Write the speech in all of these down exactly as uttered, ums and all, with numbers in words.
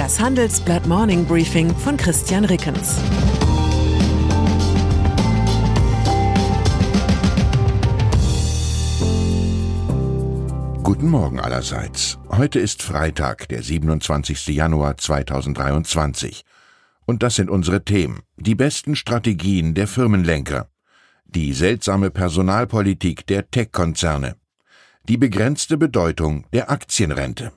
Das Handelsblatt Morning Briefing von Christian Rickens. Guten Morgen allerseits. Heute ist Freitag, der siebenundzwanzigster Januar zweitausenddreiundzwanzig. Und das sind unsere Themen. Die besten Strategien der Firmenlenker. Die seltsame Personalpolitik der Tech-Konzerne. Die begrenzte Bedeutung der Aktienrente.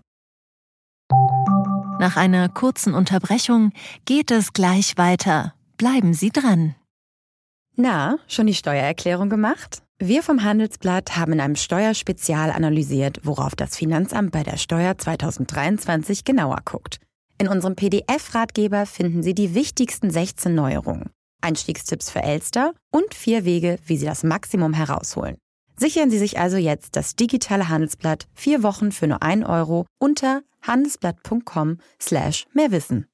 Nach einer kurzen Unterbrechung geht es gleich weiter. Bleiben Sie dran. Na, schon die Steuererklärung gemacht? Wir vom Handelsblatt haben in einem Steuerspezial analysiert, worauf das Finanzamt bei der Steuer zweitausenddreiundzwanzig genauer guckt. In unserem P D F-Ratgeber finden Sie die wichtigsten sechzehn Neuerungen, Einstiegstipps für Elster und vier Wege, wie Sie das Maximum herausholen. Sichern Sie sich also jetzt das digitale Handelsblatt vier Wochen für nur ein Euro unter handelsblatt.com slash mehrwissen.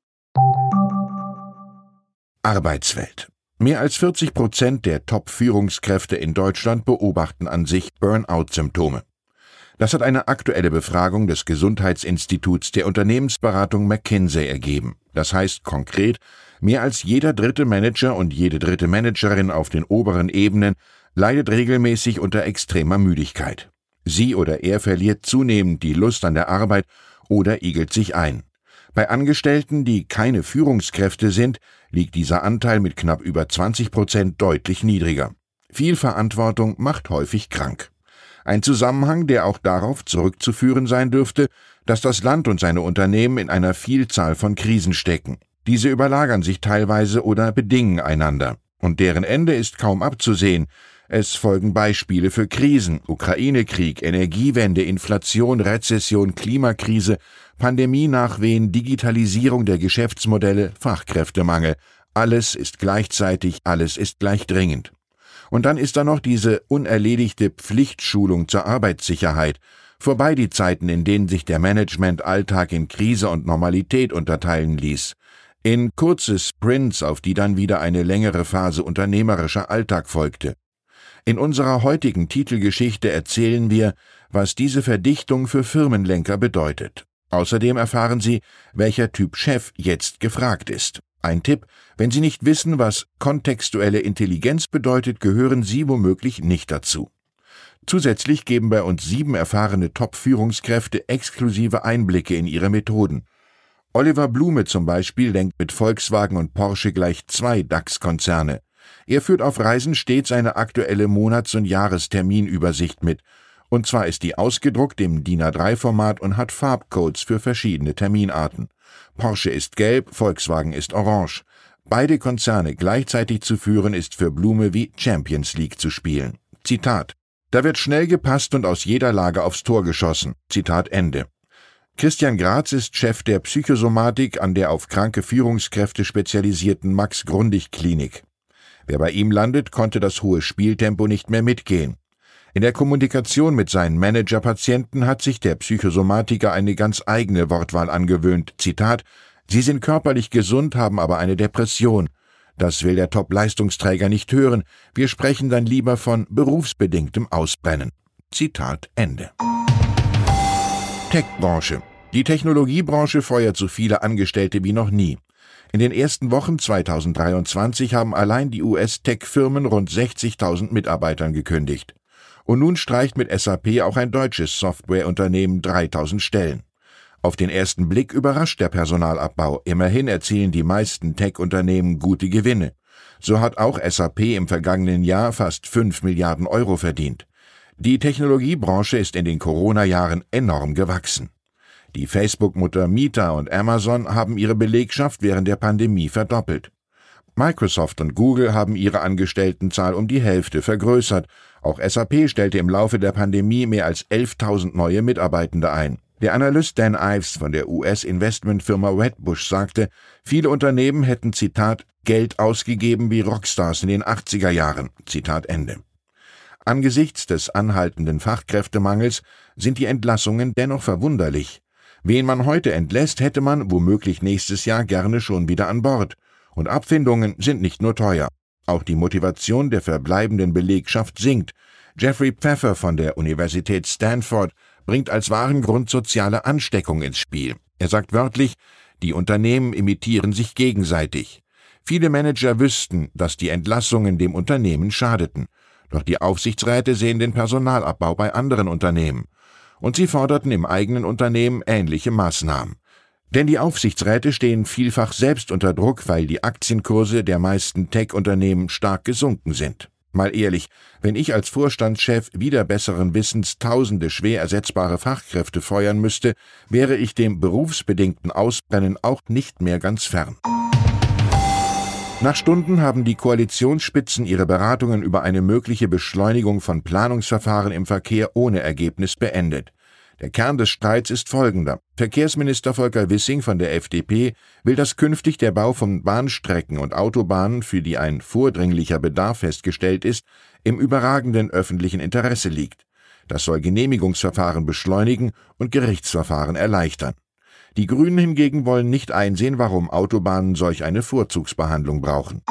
Arbeitswelt. Mehr als vierzig Prozent der Top-Führungskräfte in Deutschland beobachten an sich Burnout-Symptome. Das hat eine aktuelle Befragung des Gesundheitsinstituts der Unternehmensberatung McKinsey ergeben. Das heißt konkret, mehr als jeder dritte Manager und jede dritte Managerin auf den oberen Ebenen leidet regelmäßig unter extremer Müdigkeit. Sie oder er verliert zunehmend die Lust an der Arbeit oder igelt sich ein. Bei Angestellten, die keine Führungskräfte sind, liegt dieser Anteil mit knapp über zwanzig Prozent deutlich niedriger. Viel Verantwortung macht häufig krank. Ein Zusammenhang, der auch darauf zurückzuführen sein dürfte, dass das Land und seine Unternehmen in einer Vielzahl von Krisen stecken. Diese überlagern sich teilweise oder bedingen einander. Und deren Ende ist kaum abzusehen. Es folgen Beispiele für Krisen: Ukraine-Krieg, Energiewende, Inflation, Rezession, Klimakrise, Pandemie-Nachwehen, Digitalisierung der Geschäftsmodelle, Fachkräftemangel. Alles ist gleichzeitig, alles ist gleich dringend. Und dann ist da noch diese unerledigte Pflichtschulung zur Arbeitssicherheit. Vorbei die Zeiten, in denen sich der Management-Alltag in Krise und Normalität unterteilen ließ. In kurze Sprints, auf die dann wieder eine längere Phase unternehmerischer Alltag folgte. In unserer heutigen Titelgeschichte erzählen wir, was diese Verdichtung für Firmenlenker bedeutet. Außerdem erfahren Sie, welcher Typ Chef jetzt gefragt ist. Ein Tipp: Wenn Sie nicht wissen, was kontextuelle Intelligenz bedeutet, gehören Sie womöglich nicht dazu. Zusätzlich geben bei uns sieben erfahrene Top-Führungskräfte exklusive Einblicke in ihre Methoden. Oliver Blume zum Beispiel lenkt mit Volkswagen und Porsche gleich zwei DAX-Konzerne. Er führt auf Reisen stets eine aktuelle Monats- und Jahresterminübersicht mit. Und zwar ist die ausgedruckt im D I N A drei Format und hat Farbcodes für verschiedene Terminarten. Porsche ist gelb, Volkswagen ist orange. Beide Konzerne gleichzeitig zu führen ist für Blume wie Champions League zu spielen. Zitat: Da wird schnell gepasst und aus jeder Lage aufs Tor geschossen. Zitat Ende. Christian Graz ist Chef der Psychosomatik an der auf kranke Führungskräfte spezialisierten Max-Grundig-Klinik. Wer bei ihm landet, konnte das hohe Spieltempo nicht mehr mitgehen. In der Kommunikation mit seinen Manager-Patienten hat sich der Psychosomatiker eine ganz eigene Wortwahl angewöhnt. Zitat: Sie sind körperlich gesund, haben aber eine Depression. Das will der Top-Leistungsträger nicht hören. Wir sprechen dann lieber von berufsbedingtem Ausbrennen. Zitat Ende. Tech-Branche. Die Technologiebranche feuert so viele Angestellte wie noch nie. In den ersten Wochen zweitausenddreiundzwanzig haben allein die U S-Tech-Firmen rund sechzigtausend Mitarbeitern gekündigt. Und nun streicht mit S A P auch ein deutsches Softwareunternehmen dreitausend Stellen. Auf den ersten Blick überrascht der Personalabbau. Immerhin erzielen die meisten Tech-Unternehmen gute Gewinne. So hat auch S A P im vergangenen Jahr fast fünf Milliarden Euro verdient. Die Technologiebranche ist in den Corona-Jahren enorm gewachsen. Die Facebook-Mutter Meta und Amazon haben ihre Belegschaft während der Pandemie verdoppelt. Microsoft und Google haben ihre Angestelltenzahl um die Hälfte vergrößert. Auch S A P stellte im Laufe der Pandemie mehr als elftausend neue Mitarbeitende ein. Der Analyst Dan Ives von der U S-Investmentfirma Wedbush sagte, viele Unternehmen hätten, Zitat, Geld ausgegeben wie Rockstars in den achtziger Jahren. Zitat Ende. Angesichts des anhaltenden Fachkräftemangels sind die Entlassungen dennoch verwunderlich. Wen man heute entlässt, hätte man womöglich nächstes Jahr gerne schon wieder an Bord. Und Abfindungen sind nicht nur teuer. Auch die Motivation der verbleibenden Belegschaft sinkt. Jeffrey Pfeffer von der Universität Stanford bringt als wahren Grund soziale Ansteckung ins Spiel. Er sagt wörtlich, Die Unternehmen imitieren sich gegenseitig. Viele Manager wüssten, dass die Entlassungen dem Unternehmen schadeten. Doch die Aufsichtsräte sehen den Personalabbau bei anderen Unternehmen. Und sie forderten im eigenen Unternehmen ähnliche Maßnahmen. Denn die Aufsichtsräte stehen vielfach selbst unter Druck, weil die Aktienkurse der meisten Tech-Unternehmen stark gesunken sind. Mal ehrlich, wenn ich als Vorstandschef wider besseren Wissens tausende schwer ersetzbare Fachkräfte feuern müsste, wäre ich dem berufsbedingten Ausbrennen auch nicht mehr ganz fern. Nach Stunden haben die Koalitionsspitzen ihre Beratungen über eine mögliche Beschleunigung von Planungsverfahren im Verkehr ohne Ergebnis beendet. Der Kern des Streits ist folgender. Verkehrsminister Volker Wissing von der F D P will, dass künftig der Bau von Bahnstrecken und Autobahnen, für die ein vordringlicher Bedarf festgestellt ist, im überragenden öffentlichen Interesse liegt. Das soll Genehmigungsverfahren beschleunigen und Gerichtsverfahren erleichtern. Die Grünen hingegen wollen nicht einsehen, warum Autobahnen solch eine Vorzugsbehandlung brauchen.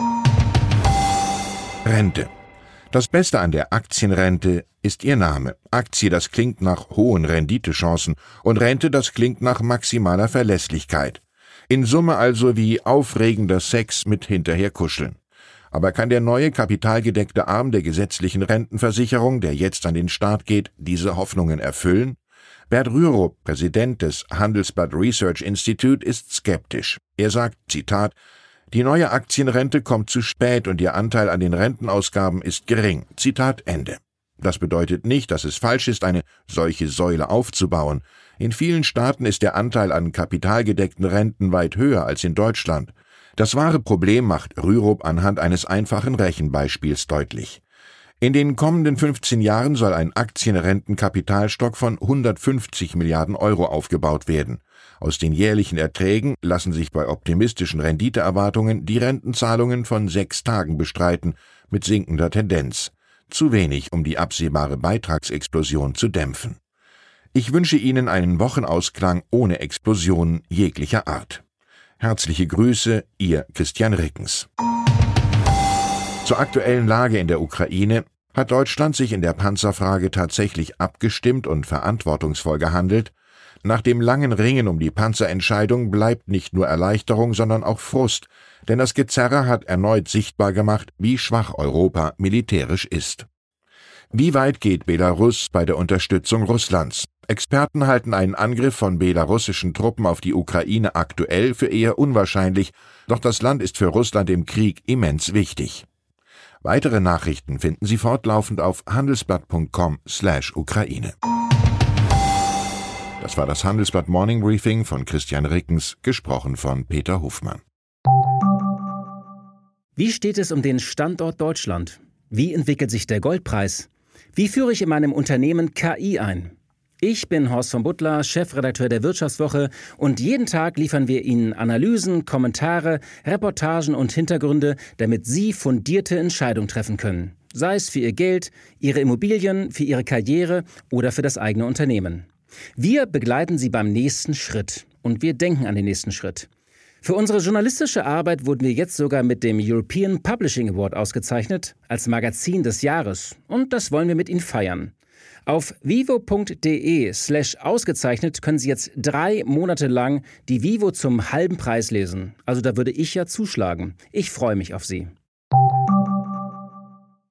Rente. Das Beste an der Aktienrente ist ihr Name. Aktie, das klingt nach hohen Renditechancen, und Rente, das klingt nach maximaler Verlässlichkeit. In Summe also wie aufregender Sex mit Hinterherkuscheln. Aber kann der neue kapitalgedeckte Arm der gesetzlichen Rentenversicherung, der jetzt an den Start geht, diese Hoffnungen erfüllen? Bert Rürup, Präsident des Handelsblatt Research Institute, ist skeptisch. Er sagt, Zitat, die neue Aktienrente kommt zu spät und ihr Anteil an den Rentenausgaben ist gering. Zitat Ende. Das bedeutet nicht, dass es falsch ist, eine solche Säule aufzubauen. In vielen Staaten ist der Anteil an kapitalgedeckten Renten weit höher als in Deutschland. Das wahre Problem macht Rürup anhand eines einfachen Rechenbeispiels deutlich. In den kommenden fünfzehn Jahren soll ein Aktienrentenkapitalstock von hundertfünfzig Milliarden Euro aufgebaut werden. Aus den jährlichen Erträgen lassen sich bei optimistischen Renditeerwartungen die Rentenzahlungen von sechs Tagen bestreiten, mit sinkender Tendenz. Zu wenig, um die absehbare Beitragsexplosion zu dämpfen. Ich wünsche Ihnen einen Wochenausklang ohne Explosionen jeglicher Art. Herzliche Grüße, Ihr Christian Rickens. Zur aktuellen Lage in der Ukraine. Hat Deutschland sich in der Panzerfrage tatsächlich abgestimmt und verantwortungsvoll gehandelt? Nach dem langen Ringen um die Panzerentscheidung bleibt nicht nur Erleichterung, sondern auch Frust, denn das Gezerre hat erneut sichtbar gemacht, wie schwach Europa militärisch ist. Wie weit geht Belarus bei der Unterstützung Russlands? Experten halten einen Angriff von belarussischen Truppen auf die Ukraine aktuell für eher unwahrscheinlich, doch das Land ist für Russland im Krieg immens wichtig. Weitere Nachrichten finden Sie fortlaufend auf handelsblatt punkt com slash Ukraine. Das war das Handelsblatt Morning Briefing von Christian Rickens, gesprochen von Peter Hofmann. Wie steht es um den Standort Deutschland? Wie entwickelt sich der Goldpreis? Wie führe ich in meinem Unternehmen K I ein? Ich bin Horst von Butler, Chefredakteur der Wirtschaftswoche, und jeden Tag liefern wir Ihnen Analysen, Kommentare, Reportagen und Hintergründe, damit Sie fundierte Entscheidungen treffen können. Sei es für Ihr Geld, Ihre Immobilien, für Ihre Karriere oder für das eigene Unternehmen. Wir begleiten Sie beim nächsten Schritt und wir denken an den nächsten Schritt. Für unsere journalistische Arbeit wurden wir jetzt sogar mit dem European Publishing Award ausgezeichnet, als Magazin des Jahres, und das wollen wir mit Ihnen feiern. Auf vivo punkt de slash ausgezeichnet können Sie jetzt drei Monate lang die Vivo zum halben Preis lesen. Also da würde ich ja zuschlagen. Ich freue mich auf Sie.